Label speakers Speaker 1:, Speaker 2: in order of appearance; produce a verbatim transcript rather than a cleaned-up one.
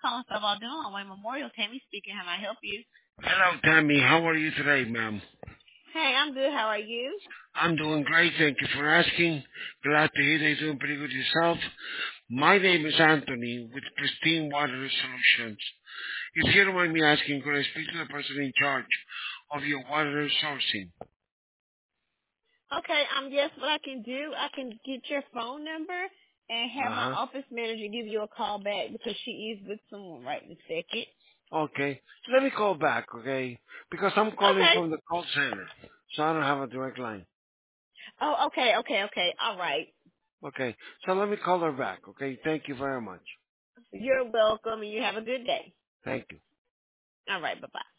Speaker 1: calling for about doing on my Memorial. Tammy speaking. How may I help you?
Speaker 2: Hello, Tammy. How are you today, ma'am?
Speaker 1: Hey, I'm good. How are you?
Speaker 2: I'm doing great. Thank you for asking. Glad to hear that you're doing pretty good yourself. My name is Anthony with Pristine Water Solutions. If you don't mind me asking, could I speak to the person in charge of your water sourcing?
Speaker 1: Okay, um, yes, what I can do, I can get your phone number and have my
Speaker 2: Uh-huh.
Speaker 1: office manager give you a call back because she is with someone right this second.
Speaker 2: Okay. So let me call back, okay? Because I'm calling
Speaker 1: Okay.
Speaker 2: from the call center, so I don't have a direct line.
Speaker 1: Oh, okay, okay, okay. All right.
Speaker 2: Okay. So let me call her back, okay? Thank you very much.
Speaker 1: You're welcome, and you have a good day.
Speaker 2: Thank you.
Speaker 1: All right, bye-bye.